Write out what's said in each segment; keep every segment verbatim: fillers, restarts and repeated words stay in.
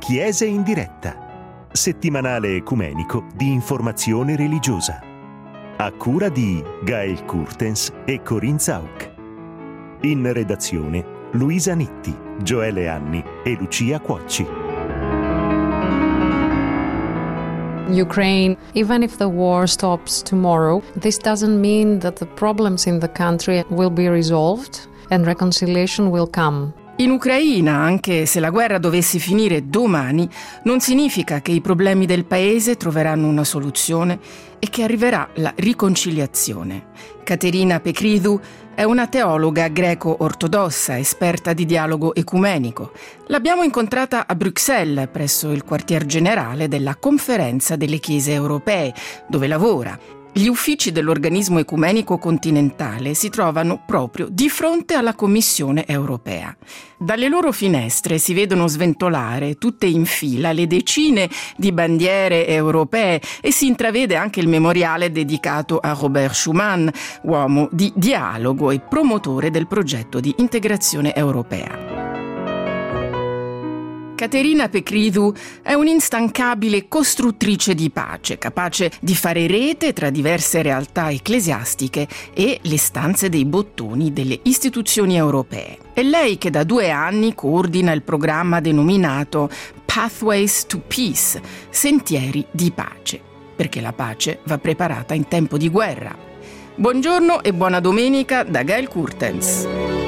Chiese in diretta, settimanale ecumenico di informazione religiosa, a cura di Gael Kurtens e Corinne Zauk. In redazione Luisa Nitti, Gioele Anni e Lucia Cuocci. Ukraine, even if the war stops tomorrow, this doesn't mean that the problems in the country will be resolved and reconciliation will come. In Ucraina, anche se la guerra dovesse finire domani, non significa che i problemi del paese troveranno una soluzione e che arriverà la riconciliazione. Caterina Pecridu è una teologa greco-ortodossa, esperta di dialogo ecumenico. L'abbiamo incontrata a Bruxelles, presso il quartier generale della Conferenza delle Chiese Europee, dove lavora. Gli uffici dell'organismo ecumenico continentale si trovano proprio di fronte alla Commissione europea. Dalle loro finestre si vedono sventolare tutte in fila le decine di bandiere europee e si intravede anche il memoriale dedicato a Robert Schuman, uomo di dialogo e promotore del progetto di integrazione europea. Caterina Pecridu è un'instancabile costruttrice di pace, capace di fare rete tra diverse realtà ecclesiastiche e le stanze dei bottoni delle istituzioni europee. È lei che da due anni coordina il programma denominato Pathways to Peace, Sentieri di Pace, perché la pace va preparata in tempo di guerra. Buongiorno e buona domenica da Gael Kurtens.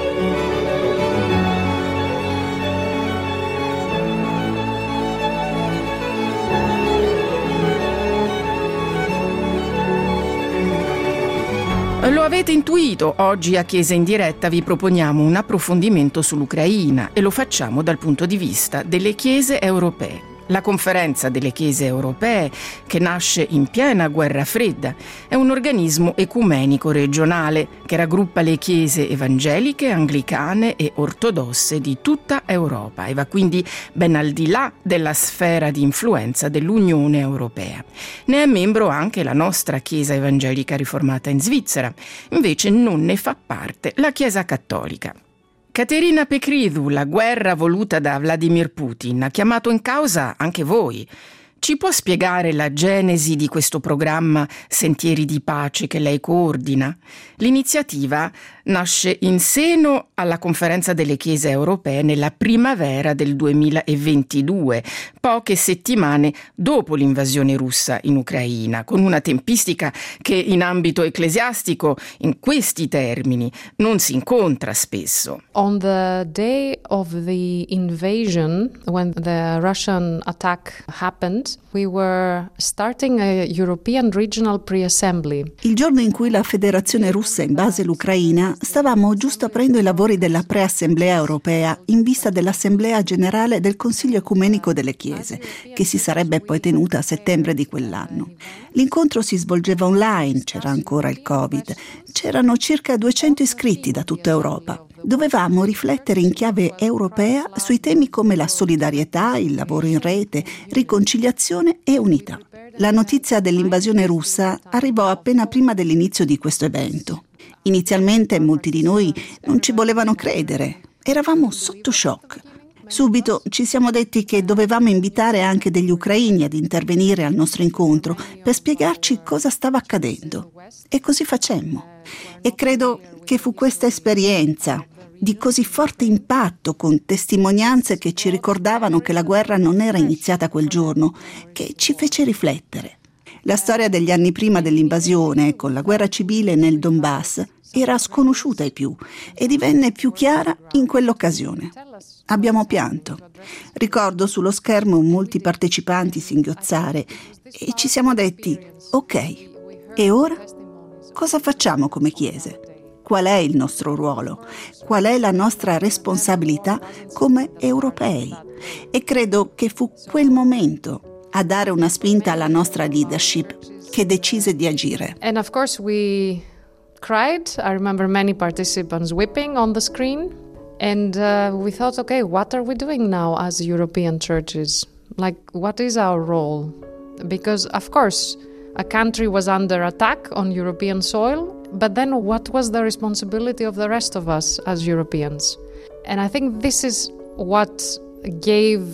Lo avete intuito, oggi a Chiesa in diretta vi proponiamo un approfondimento sull'Ucraina e lo facciamo dal punto di vista delle Chiese europee. La Conferenza delle Chiese Europee, che nasce in piena guerra fredda, è un organismo ecumenico regionale che raggruppa le chiese evangeliche, anglicane e ortodosse di tutta Europa e va quindi ben al di là della sfera di influenza dell'Unione Europea. Ne è membro anche la nostra Chiesa Evangelica Riformata in Svizzera, invece non ne fa parte la Chiesa Cattolica. Caterina Pecridu, la guerra voluta da Vladimir Putin, ha chiamato in causa anche voi. Ci può spiegare la genesi di questo programma Sentieri di Pace che lei coordina? L'iniziativa nasce in seno alla Conferenza delle Chiese Europee nella primavera del duemilaventidue, poche settimane dopo l'invasione russa in Ucraina, con una tempistica che in ambito ecclesiastico, in questi termini, non si incontra spesso. On the day of the invasion, when the Russian attack happened, we were starting a European Regional Pre-Assembly. Il giorno in cui la Federazione Russa invase l'Ucraina, stavamo giusto aprendo i lavori della Pre-Assemblea Europea in vista dell'Assemblea Generale del Consiglio Ecumenico delle Chiese, che si sarebbe poi tenuta a settembre di quell'anno. L'incontro si svolgeva online, c'era ancora il Covid. C'erano circa duecento iscritti da tutta Europa. Dovevamo riflettere in chiave europea sui temi come la solidarietà, il lavoro in rete, riconciliazione e unità. La notizia dell'invasione russa arrivò appena prima dell'inizio di questo evento. Inizialmente molti di noi non ci volevano credere, eravamo sotto shock. Subito ci siamo detti che dovevamo invitare anche degli ucraini ad intervenire al nostro incontro per spiegarci cosa stava accadendo. E così facemmo. E credo che fu questa esperienza di così forte impatto, con testimonianze che ci ricordavano che la guerra non era iniziata quel giorno, che ci fece riflettere. La storia degli anni prima dell'invasione, con la guerra civile nel Donbass, era sconosciuta ai più e divenne più chiara in quell'occasione. Abbiamo pianto. Ricordo sullo schermo molti partecipanti singhiozzare e ci siamo detti: ok, e ora? Cosa facciamo come chiese? Qual è il nostro ruolo? Qual è la nostra responsabilità come europei? E credo che fu quel momento a dare una spinta alla nostra leadership che decise di agire. And of course we cried. I remember many participants weeping on the screen. And uh, we thought, okay, what are we doing now as European churches? Like, what is our role? Because, of course, a country was under attack on European soil, but then what was the responsibility of the rest of us as Europeans? And I think this is what gave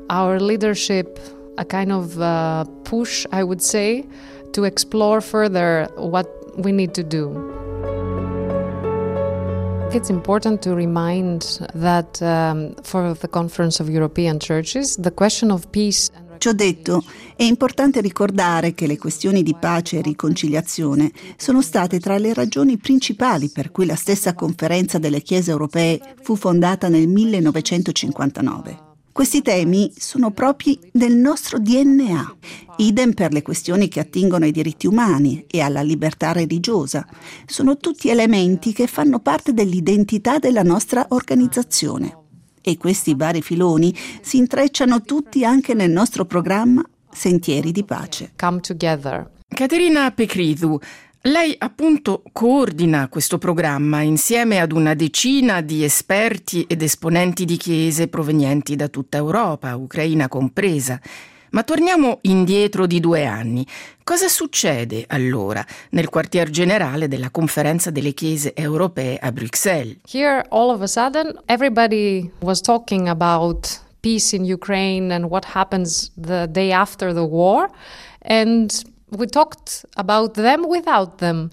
our leadership a kind of uh, push, I would say, to explore further what we need to do. It's important to remind that um, for the Conference of European Churches, the question of peace and Ciò detto, è importante ricordare che le questioni di pace e riconciliazione sono state tra le ragioni principali per cui la stessa Conferenza delle Chiese Europee fu fondata nel millenovecentocinquantanove. Questi temi sono propri del nostro D N A, idem per le questioni che attingono ai diritti umani e alla libertà religiosa. Sono tutti elementi che fanno parte dell'identità della nostra organizzazione. E questi vari filoni si intrecciano tutti anche nel nostro programma Sentieri di Pace. Come together. Caterina Pechridu, lei appunto coordina questo programma insieme ad una decina di esperti ed esponenti di chiese provenienti da tutta Europa, Ucraina compresa. Ma torniamo indietro di due anni. Cosa succede allora nel quartier generale della Conferenza delle Chiese Europee a Bruxelles? Here, all of a sudden, everybody was talking about peace in Ukraine and what happens the day after the war. And we talked about them without them.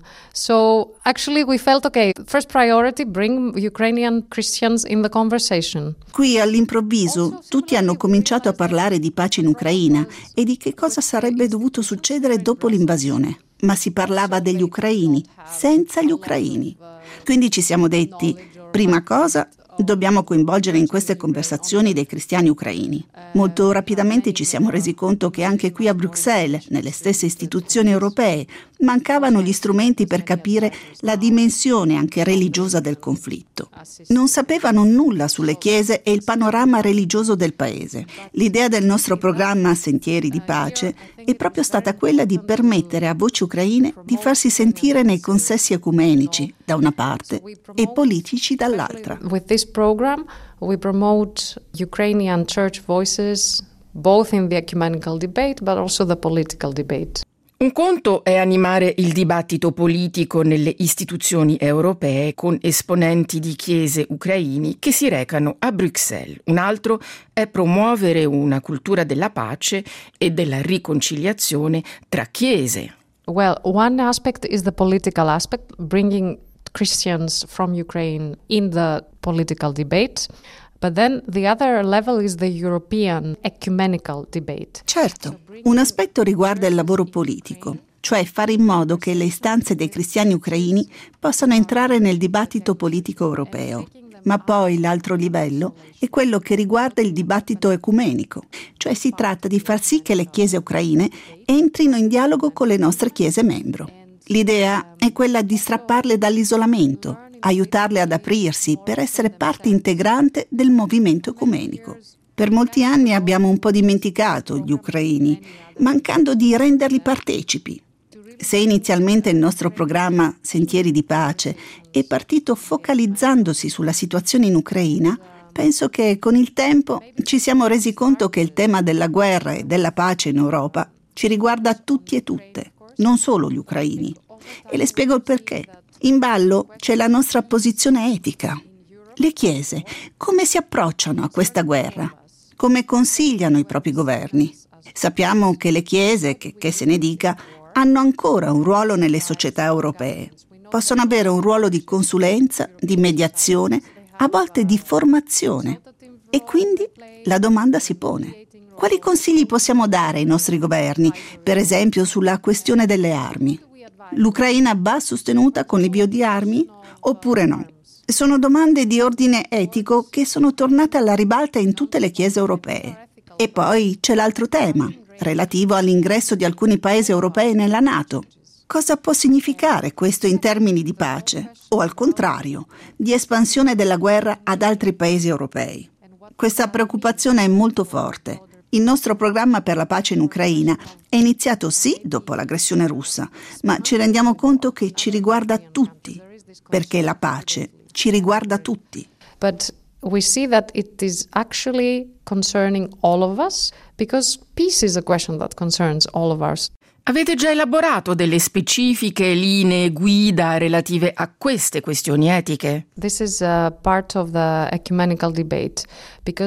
So actually we felt, okay, first priority, bring Ukrainian Christians in the conversation. Qui all'improvviso tutti hanno cominciato a parlare di pace in Ucraina e di che cosa sarebbe dovuto succedere dopo l'invasione. Ma si parlava degli ucraini, senza gli ucraini. Quindi ci siamo detti, prima cosa, dobbiamo coinvolgere in queste conversazioni dei cristiani ucraini. Molto rapidamente ci siamo resi conto che anche qui a Bruxelles, nelle stesse istituzioni europee, mancavano gli strumenti per capire la dimensione anche religiosa del conflitto. Non sapevano nulla sulle chiese e il panorama religioso del paese. L'idea del nostro programma Sentieri di Pace è proprio stata quella di permettere a voci ucraine di farsi sentire nei consessi ecumenici, da una parte, e politici dall'altra. With this program, we promote Ukrainian church voices both in the ecumenical debate but also the political debate. Un conto è animare il dibattito politico nelle istituzioni europee con esponenti di chiese ucraini che si recano a Bruxelles. Un altro è promuovere una cultura della pace e della riconciliazione tra chiese. Well, one aspect is the political aspect, bringing Christians from Ukraine in the political debate. But then the other level is the European ecumenical debate. Certo, un aspetto riguarda il lavoro politico, cioè fare in modo che le istanze dei cristiani ucraini possano entrare nel dibattito politico europeo. Ma poi l'altro livello è quello che riguarda il dibattito ecumenico, cioè si tratta di far sì che le chiese ucraine entrino in dialogo con le nostre chiese membro. L'idea è quella di strapparle dall'isolamento, aiutarle ad aprirsi per essere parte integrante del movimento ecumenico. Per molti anni abbiamo un po' dimenticato gli ucraini, mancando di renderli partecipi. Se inizialmente il nostro programma Sentieri di Pace è partito focalizzandosi sulla situazione in Ucraina, penso che con il tempo ci siamo resi conto che il tema della guerra e della pace in Europa ci riguarda tutti e tutte, non solo gli ucraini. E le spiego il perché. In ballo c'è la nostra posizione etica. Le chiese come si approcciano a questa guerra? Come consigliano i propri governi? Sappiamo che le chiese, che, che se ne dica, hanno ancora un ruolo nelle società europee. Possono avere un ruolo di consulenza, di mediazione, a volte di formazione. E quindi la domanda si pone. Quali consigli possiamo dare ai nostri governi, per esempio sulla questione delle armi? L'Ucraina va sostenuta con l'invio di armi oppure no? Sono domande di ordine etico che sono tornate alla ribalta in tutte le chiese europee. E poi c'è l'altro tema, relativo all'ingresso di alcuni paesi europei nella NATO. Cosa può significare questo in termini di pace? O al contrario, di espansione della guerra ad altri paesi europei? Questa preoccupazione è molto forte. Il nostro programma per la pace in Ucraina è iniziato sì dopo l'aggressione russa, ma ci rendiamo conto che ci riguarda tutti, perché la pace ci riguarda tutti. But we see that it is actually concerning all of us, because peace is a question that concerns all of us. Avete già elaborato delle specifiche linee guida relative a queste questioni etiche? This is a part of the ecumenical debate, because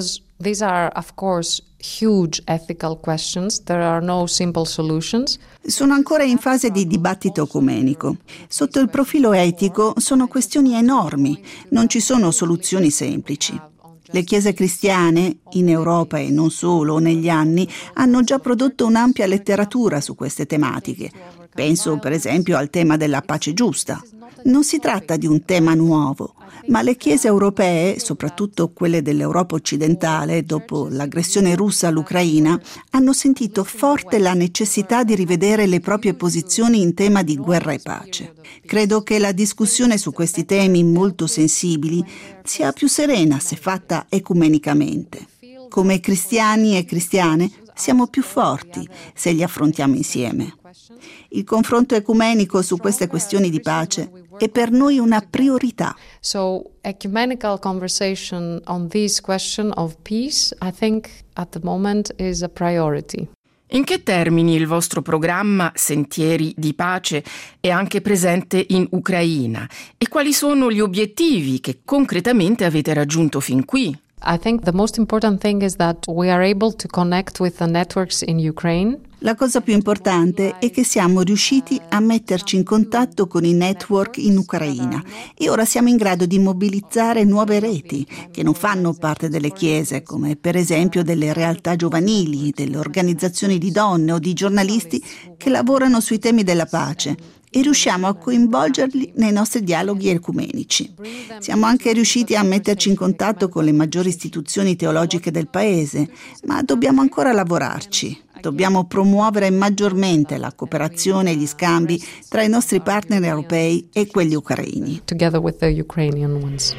These are, of course, huge ethical questions. There are no simple solutions. Sono ancora in fase di dibattito ecumenico. Sotto il profilo etico sono questioni enormi, non ci sono soluzioni semplici. Le chiese cristiane, in Europa e non solo, negli anni, hanno già prodotto un'ampia letteratura su queste tematiche. Penso, per esempio, al tema della pace giusta. Non si tratta di un tema nuovo, ma le chiese europee, soprattutto quelle dell'Europa occidentale, dopo l'aggressione russa all'Ucraina, hanno sentito forte la necessità di rivedere le proprie posizioni in tema di guerra e pace. Credo che la discussione su questi temi molto sensibili sia più serena se fatta ecumenicamente. Come cristiani e cristiane siamo più forti se li affrontiamo insieme. Il confronto ecumenico su queste questioni di pace è per noi una priorità. So, ecumenical conversation on this question of peace, I think at the moment is a priority. In che termini il vostro programma Sentieri di Pace è anche presente in Ucraina? E quali sono gli obiettivi che concretamente avete raggiunto fin qui? I think the most important thing is that we are able to connect with the networks in Ukraine. La cosa più importante è che siamo riusciti a metterci in contatto con i network in Ucraina e ora siamo in grado di mobilizzare nuove reti che non fanno parte delle chiese, come per esempio delle realtà giovanili, delle organizzazioni di donne o di giornalisti che lavorano sui temi della pace. E riusciamo a coinvolgerli nei nostri dialoghi ecumenici. Siamo anche riusciti a metterci in contatto con le maggiori istituzioni teologiche del paese, ma dobbiamo ancora lavorarci. Dobbiamo promuovere maggiormente la cooperazione e gli scambi tra i nostri partner europei e quelli ucraini. Together with the Ukrainian ones.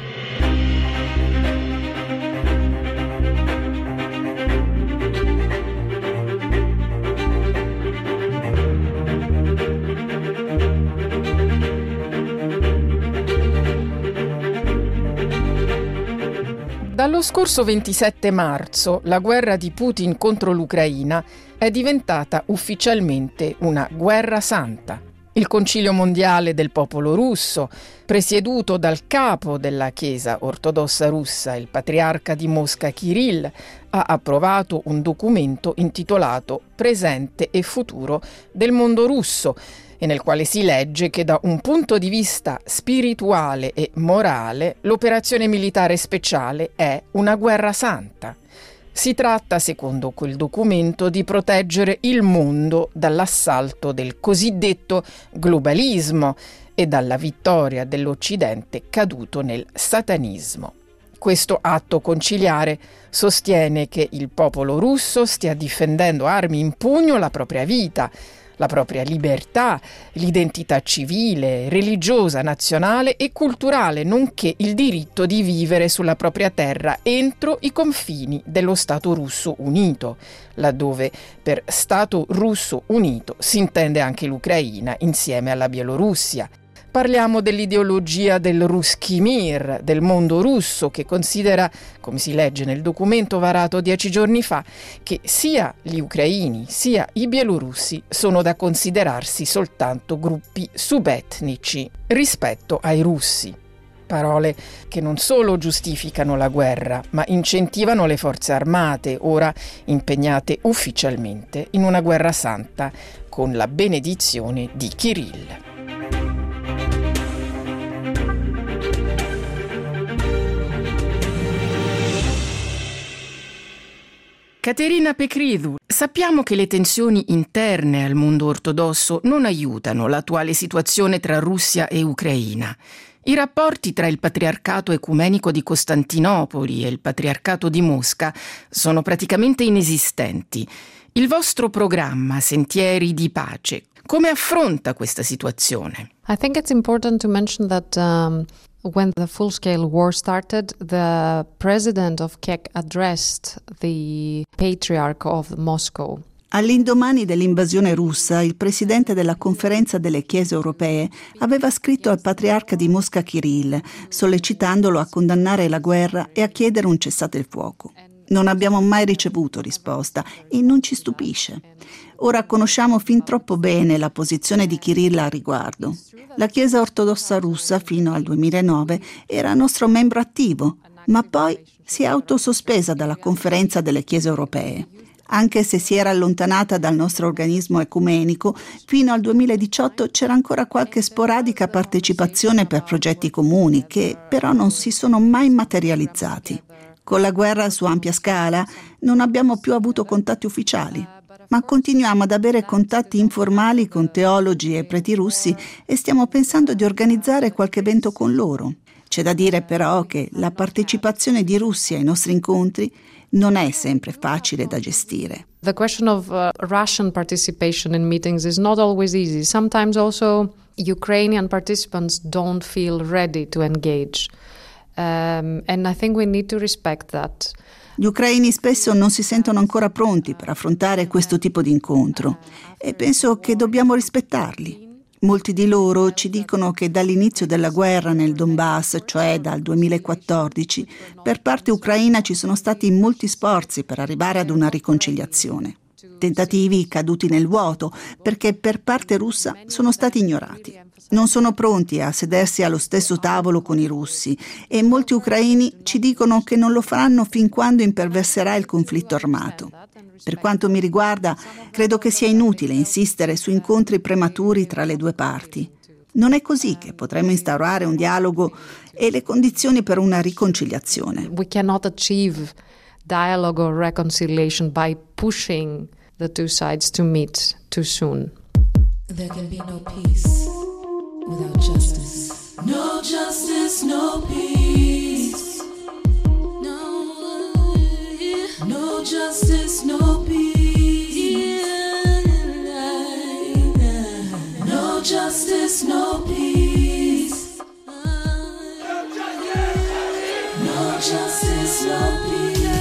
Dallo scorso ventisette marzo la guerra di Putin contro l'Ucraina è diventata ufficialmente una guerra santa. Il Concilio Mondiale del Popolo Russo, presieduto dal capo della Chiesa ortodossa russa, il patriarca di Mosca Kirill, ha approvato un documento intitolato Presente e futuro del mondo russo, e nel quale si legge che da un punto di vista spirituale e morale l'operazione militare speciale è una guerra santa. Si tratta, secondo quel documento, di proteggere il mondo dall'assalto del cosiddetto globalismo e dalla vittoria dell'Occidente caduto nel satanismo. Questo atto conciliare sostiene che il popolo russo stia difendendo a armi in pugno la propria vita, la propria libertà, l'identità civile, religiosa, nazionale e culturale, nonché il diritto di vivere sulla propria terra entro i confini dello Stato russo unito, laddove per Stato russo unito si intende anche l'Ucraina insieme alla Bielorussia. Parliamo dell'ideologia del Ruskij Mir, del mondo russo, che considera, come si legge nel documento varato dieci giorni fa, che sia gli ucraini sia i bielorussi sono da considerarsi soltanto gruppi subetnici rispetto ai russi. Parole che non solo giustificano la guerra, ma incentivano le forze armate, ora impegnate ufficialmente in una guerra santa con la benedizione di Kirill. Caterina Pekridou, sappiamo che le tensioni interne al mondo ortodosso non aiutano l'attuale situazione tra Russia e Ucraina. I rapporti tra il Patriarcato Ecumenico di Costantinopoli e il Patriarcato di Mosca sono praticamente inesistenti. Il vostro programma Sentieri di Pace come affronta questa situazione? I think it's important to mention that um, when the full-scale war started, the president of Kiev addressed the Patriarch of Moscow. All'indomani dell'invasione russa, il presidente della Conferenza delle Chiese Europee aveva scritto al patriarca di Mosca Kirill, sollecitandolo a condannare la guerra e a chiedere un cessate il fuoco. Non abbiamo mai ricevuto risposta e non ci stupisce. Ora conosciamo fin troppo bene la posizione di Kirill a riguardo. La Chiesa ortodossa russa fino al duemilanove era nostro membro attivo. ma poi si è autosospesa dalla conferenza delle chiese europee. Anche se si era allontanata dal nostro organismo ecumenico, fino al duemiladiciotto c'era ancora qualche sporadica partecipazione per progetti comuni, che però non si sono mai materializzati. Con la guerra su ampia scala non abbiamo più avuto contatti ufficiali, ma continuiamo ad avere contatti informali con teologi e preti russi e stiamo pensando di organizzare qualche evento con loro. C'è da dire però che la partecipazione di russi ai nostri incontri non è sempre facile da gestire. The question of uh, Russian participation in meetings is not always easy. Sometimes also Ukrainian participants don't feel ready to engage. Um, and I think we need to respect that. Gli ucraini spesso non si sentono ancora pronti per affrontare questo tipo di incontro e penso che dobbiamo rispettarli. Molti di loro ci dicono che dall'inizio della guerra nel Donbass, cioè dal duemilaquattordici, per parte ucraina ci sono stati molti sforzi per arrivare ad una riconciliazione. Tentativi caduti nel vuoto perché per parte russa sono stati ignorati. Non sono pronti a sedersi allo stesso tavolo con i russi e molti ucraini ci dicono che non lo faranno fin quando imperverserà il conflitto armato. Per quanto mi riguarda, credo che sia inutile insistere su incontri prematuri tra le due parti. Non è così che potremo instaurare un dialogo e le condizioni per una riconciliazione. We cannot achieve dialogue or reconciliation by pushing the two sides to meet too soon. There can be no peace without justice. No justice, no peace. No, no justice, no peace. No justice, no peace. No justice, no peace.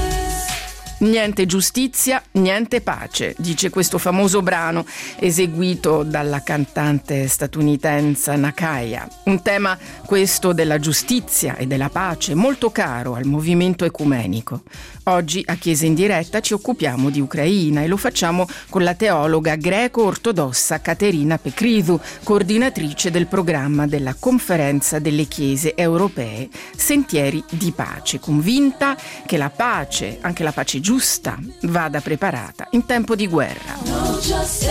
Niente giustizia, niente pace, dice questo famoso brano eseguito dalla cantante statunitense Nakaya. Un tema, questo della giustizia e della pace, molto caro al movimento ecumenico. Oggi a Chiesa in diretta ci occupiamo di Ucraina e lo facciamo con la teologa greco-ortodossa Caterina Pecridu, coordinatrice del programma della Conferenza delle Chiese Europee Sentieri di Pace, convinta che la pace, anche la pace giusta, vada preparata in tempo di guerra. No justice.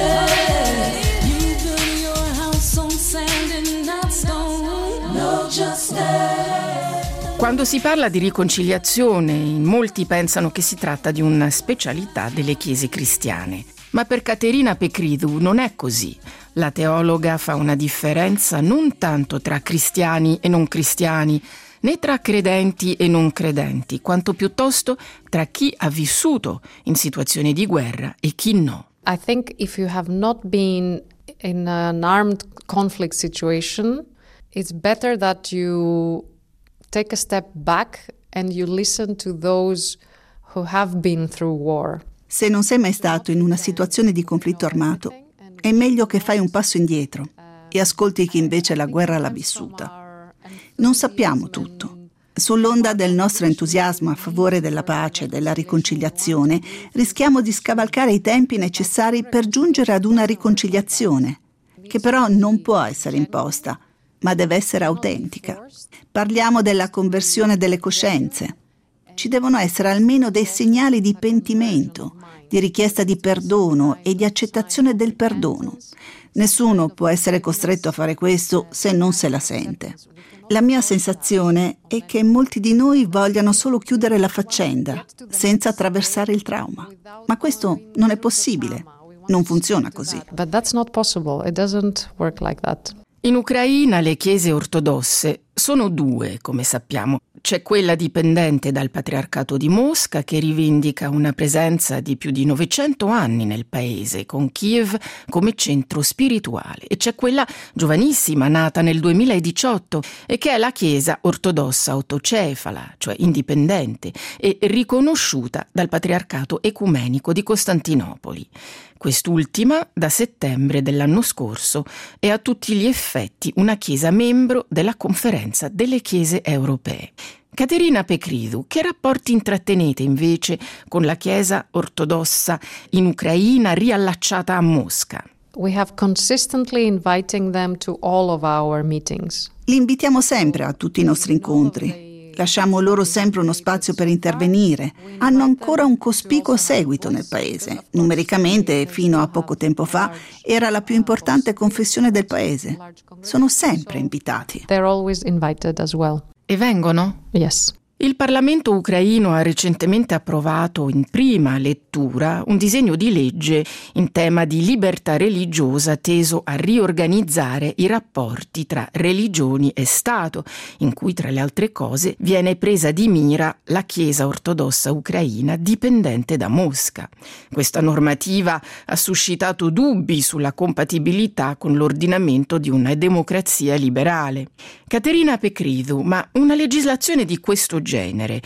You build your house on sand and not stone. No justice. Quando si parla di riconciliazione, in molti pensano che si tratta di una specialità delle chiese cristiane. Ma per Caterina Pecridu non è così. La teologa fa una differenza non tanto tra cristiani e non cristiani, né tra credenti e non credenti, quanto piuttosto tra chi ha vissuto in situazioni di guerra e chi no. I think if you have not been in an armed conflict situation, it's better that you take a step back and you listen to those who have been through war. Se non sei mai stato in una situazione di conflitto armato, è meglio che fai un passo indietro e ascolti chi invece la guerra l'ha vissuta. Non sappiamo tutto. Sull'onda del nostro entusiasmo a favore della pace e della riconciliazione, rischiamo di scavalcare i tempi necessari per giungere ad una riconciliazione, che però non può essere imposta, ma deve essere autentica. Parliamo della conversione delle coscienze. Ci devono essere almeno dei segnali di pentimento, di richiesta di perdono e di accettazione del perdono. Nessuno può essere costretto a fare questo se non se la sente. La mia sensazione è che molti di noi vogliano solo chiudere la faccenda, senza attraversare il trauma. Ma questo non è possibile. Non funziona così. But that's not possible. It doesn't work like that. In Ucraina le chiese ortodosse sono due, come sappiamo. C'è quella dipendente dal Patriarcato di Mosca, che rivendica una presenza di più di novecento anni nel paese, con Kiev come centro spirituale. E c'è quella giovanissima, nata nel duemiladiciotto, e che è la Chiesa ortodossa autocefala, cioè indipendente, e riconosciuta dal Patriarcato ecumenico di Costantinopoli. Quest'ultima, da settembre dell'anno scorso, è a tutti gli effetti una chiesa membro della Conferenza delle Chiese Europee. Caterina Pecridu, che rapporti intrattenete invece con la Chiesa ortodossa in Ucraina riallacciata a Mosca? We have consistently inviting them to all of our meetings. Li invitiamo sempre a tutti i nostri incontri. lasciamo loro sempre uno spazio per intervenire. Hanno ancora un cospicuo seguito nel paese. Numericamente, fino a poco tempo fa, era la più importante confessione del paese. Sono sempre invitati. They're always invited as well. E vengono? Yes. Il Parlamento ucraino ha recentemente approvato in prima lettura un disegno di legge in tema di libertà religiosa teso a riorganizzare i rapporti tra religioni e Stato, in cui tra le altre cose viene presa di mira la Chiesa ortodossa ucraina dipendente da Mosca. Questa normativa ha suscitato dubbi sulla compatibilità con l'ordinamento di una democrazia liberale. Caterina Pecridu, ma una legislazione di questo genere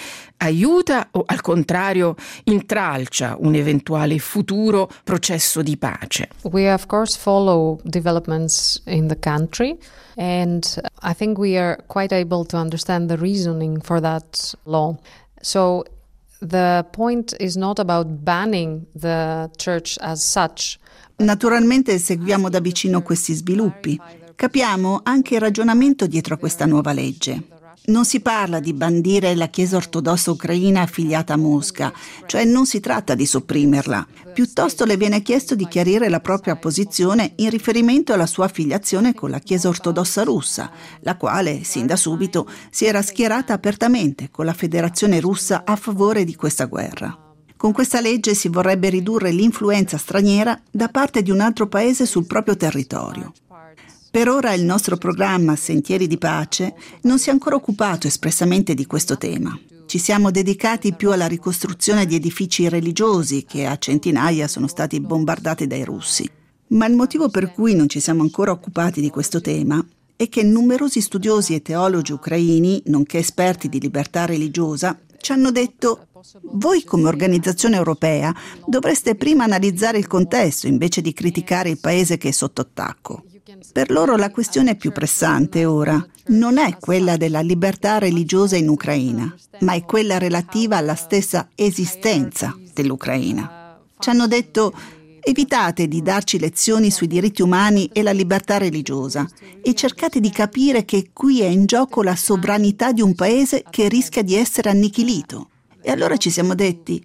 aiuta o al contrario intralcia un eventuale futuro processo di pace? We of course follow developments in the country, and I think we are quite able to understand the reasoning for that law. So the point is not about banning the church as such. Naturalmente seguiamo da vicino questi sviluppi. Capiamo anche il ragionamento dietro a questa nuova legge. Non si parla di bandire la Chiesa ortodossa ucraina affiliata a Mosca, cioè non si tratta di sopprimerla. Piuttosto le viene chiesto di chiarire la propria posizione in riferimento alla sua affiliazione con la Chiesa ortodossa russa, la quale, sin da subito, si era schierata apertamente con la Federazione russa a favore di questa guerra. Con questa legge si vorrebbe ridurre l'influenza straniera da parte di un altro paese sul proprio territorio. Per ora il nostro programma Sentieri di Pace non si è ancora occupato espressamente di questo tema. Ci siamo dedicati più alla ricostruzione di edifici religiosi che a centinaia sono stati bombardati dai russi. Ma il motivo per cui non ci siamo ancora occupati di questo tema è che numerosi studiosi e teologi ucraini, nonché esperti di libertà religiosa, ci hanno detto: voi come organizzazione europea dovreste prima analizzare il contesto invece di criticare il paese che è sotto attacco. Per loro la questione più pressante ora non è quella della libertà religiosa in Ucraina, ma è quella relativa alla stessa esistenza dell'Ucraina. Ci hanno detto: evitate di darci lezioni sui diritti umani e la libertà religiosa e cercate di capire che qui è in gioco la sovranità di un paese che rischia di essere annichilito. E allora ci siamo detti: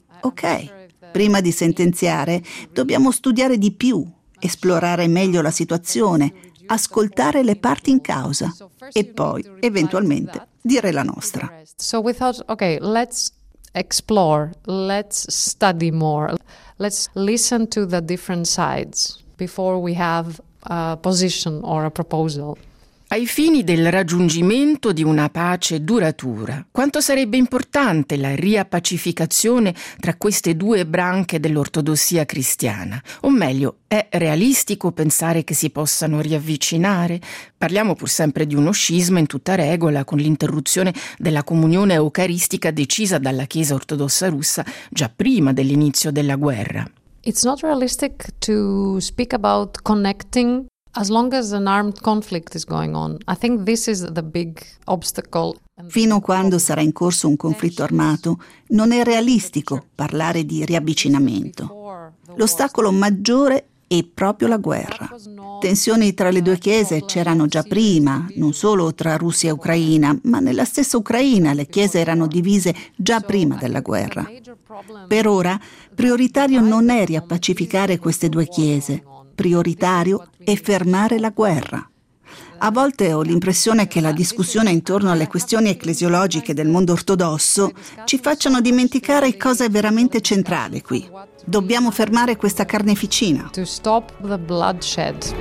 ok, prima di sentenziare dobbiamo studiare di più, esplorare meglio la situazione, ascoltare le parti in causa e poi, eventualmente, dire la nostra. So we thought, okay, let's explore, let's study more, let's listen to the different sides before we have a position or a proposal. Ai fini del raggiungimento di una pace duratura, quanto sarebbe importante la riappacificazione tra queste due branche dell'ortodossia cristiana? O meglio, è realistico pensare che si possano riavvicinare? Parliamo pur sempre di uno scisma in tutta regola, con l'interruzione della comunione eucaristica decisa dalla Chiesa ortodossa russa già prima dell'inizio della guerra. It's not realistic to speak about connecting as long as an armed conflict is going on. I think this is the big obstacle. Fino a quando sarà in corso un conflitto armato, non è realistico parlare di riavvicinamento. L'ostacolo maggiore è proprio la guerra. Tensioni tra le due chiese c'erano già prima, non solo tra Russia e Ucraina, ma nella stessa Ucraina le chiese erano divise già prima della guerra. Per ora, prioritario non è riappacificare queste due chiese. Prioritario è fermare la guerra. A volte ho l'impressione che la discussione intorno alle questioni ecclesiologiche del mondo ortodosso ci facciano dimenticare cosa è veramente centrale qui. Dobbiamo fermare questa carneficina. To stop the bloodshed.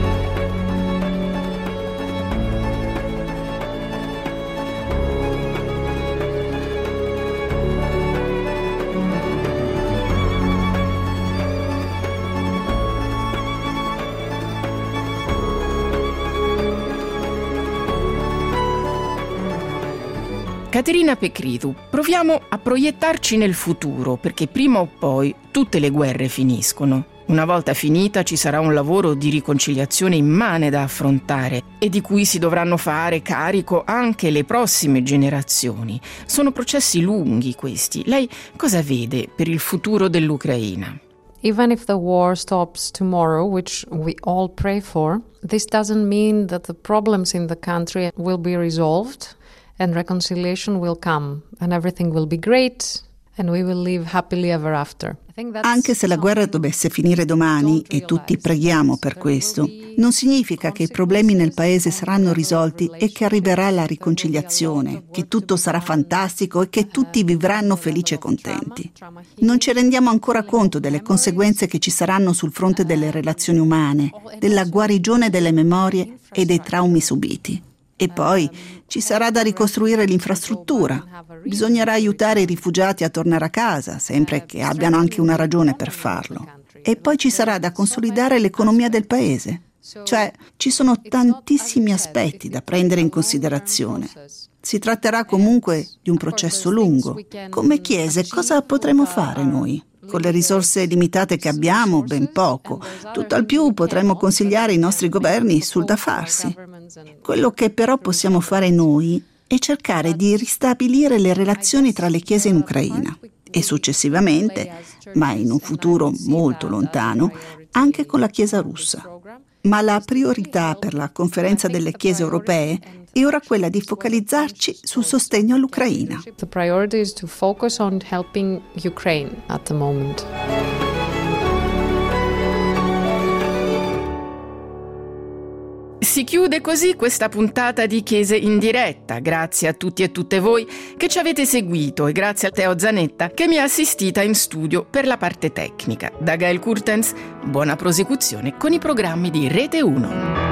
Caterina Pecridu, proviamo a proiettarci nel futuro, perché prima o poi tutte le guerre finiscono. Una volta finita ci sarà un lavoro di riconciliazione immane da affrontare e di cui si dovranno fare carico anche le prossime generazioni. Sono processi lunghi questi. Lei cosa vede per il futuro dell'Ucraina? Even if the war stops tomorrow, which we all pray for, this doesn't mean that the problems in the country will be resolved. and reconciliation will come and everything will be great and we will live happily ever after. Anche se la guerra dovesse finire domani, e tutti preghiamo per questo, non significa che i problemi nel paese saranno risolti e che arriverà la riconciliazione, che tutto sarà fantastico e che tutti vivranno felici e contenti. Non ci rendiamo ancora conto delle conseguenze che ci saranno sul fronte delle relazioni umane, della guarigione delle memorie e dei traumi subiti. E poi ci sarà da ricostruire l'infrastruttura. Bisognerà aiutare i rifugiati a tornare a casa, sempre che abbiano anche una ragione per farlo. E poi ci sarà da consolidare l'economia del paese. Cioè, ci sono tantissimi aspetti da prendere in considerazione. Si tratterà comunque di un processo lungo. Come Chiese, cosa potremo fare noi? Con le risorse limitate che abbiamo, ben poco. Tutt'al più potremmo consigliare i nostri governi sul da farsi. Quello che però possiamo fare noi è cercare di ristabilire le relazioni tra le chiese in Ucraina e successivamente, ma in un futuro molto lontano, anche con la Chiesa russa. Ma la priorità per la Conferenza delle Chiese Europee è ora quella di focalizzarci sul sostegno all'Ucraina. The priority is to focus on helping Ukraine at the moment. Si chiude così questa puntata di Chiese in diretta. Grazie a tutti e tutte voi che ci avete seguito e grazie a Teo Zanetta che mi ha assistita in studio per la parte tecnica. Da Gail Kurtens, buona prosecuzione con i programmi di Rete uno.